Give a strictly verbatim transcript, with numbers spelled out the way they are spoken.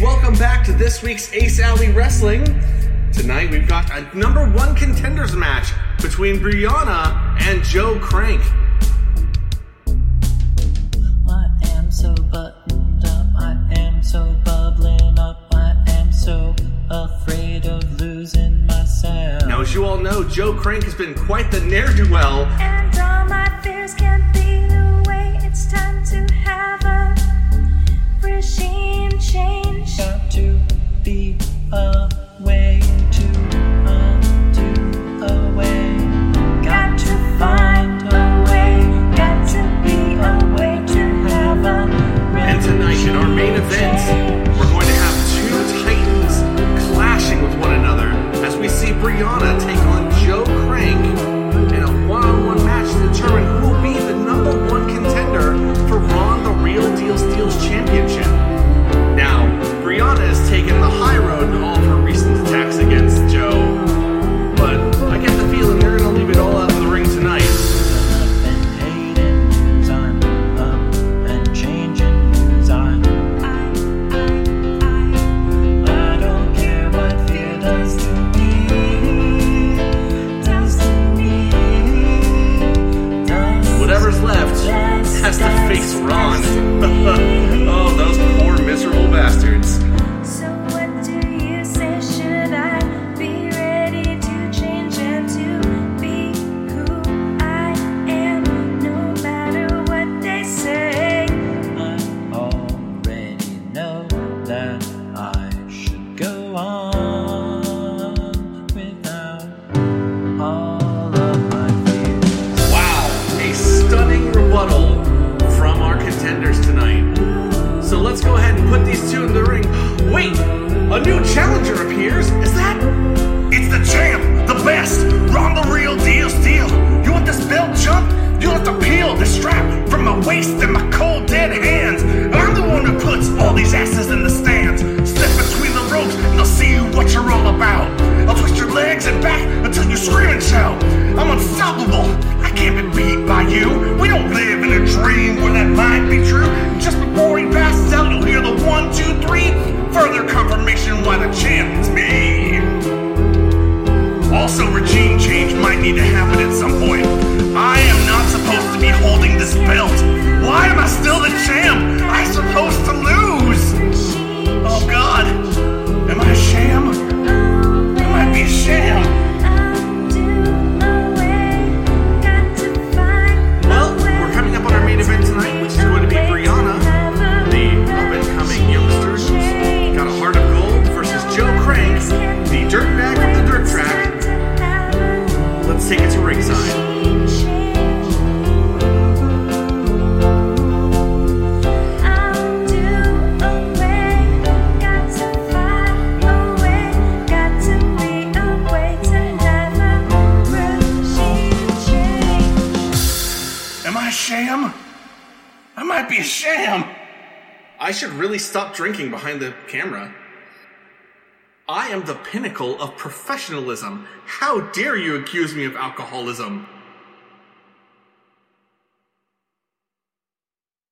welcome back to this week's Ace Alley Wrestling. Tonight we've got a number one contenders match between Brianna and Joe Crank. I am so buttoned up, I am so bubbling up, I am so afraid of losing myself. Now, as you all know, Joe Crank has been quite the ne'er-do-well. And all my fears can't beat away. It's time to have a regime change. Got to be a way to undo a way. Got to find a way. Got to be a way to have a And tonight in our main event, we're going to have two titans clashing with one another as we see Brianna take on Joe Crank in a one-on-one match to determine who will be the number one contender for Raw The Real Deal Steals Championship. Now, Brianna has taken the high road in all of her recent attacks against Joe, but I get the feeling they're going to leave it all out in the ring tonight. Up and hating, 'cause I'm up and changing news. I'm I don't care what fear does to me. Does to me. Does Whatever's left has to face Ron. Oh, those poor miserable bastards. So what do you say? Should I be ready to change and to be who I am, no matter what they say? I already know that I should go on without all of my fears. Wow, a stunning rebuttal from our contenders tonight. So let's go ahead and put these two in the ring. Wait, a new challenger appears. Is that? It's the champ, the best, Ron The Real Deal Steal. You want this belt, chump? You'll have to peel the strap from my waist and my cold dead hands. I'm the one who puts all these asses in the stands. Step between the ropes and they'll see what you're all about. I'll twist your legs and back until you scream and shout. I'm unstoppable, I can't be beat by you. We don't live in a dream where that might be true. Just before he passes out, you'll hear the one, two, three. Further confirmation why the champ is me. Also, regime change might need to happen at some point. I am not supposed to be holding this belt. Why am I still the champ? I'm supposed to lose. Oh God, am I a sham? I might be a sham. Well, we're coming up on our main event tonight, which is going to be Brianna, the up-and-coming youngster who's got a heart of gold, versus Joe Crank, the dirtbag from the dirt track. Let's take it to ringside. Am I a sham? I might be a sham. I should really stop drinking behind the camera. I am the pinnacle of professionalism. How dare you accuse me of alcoholism?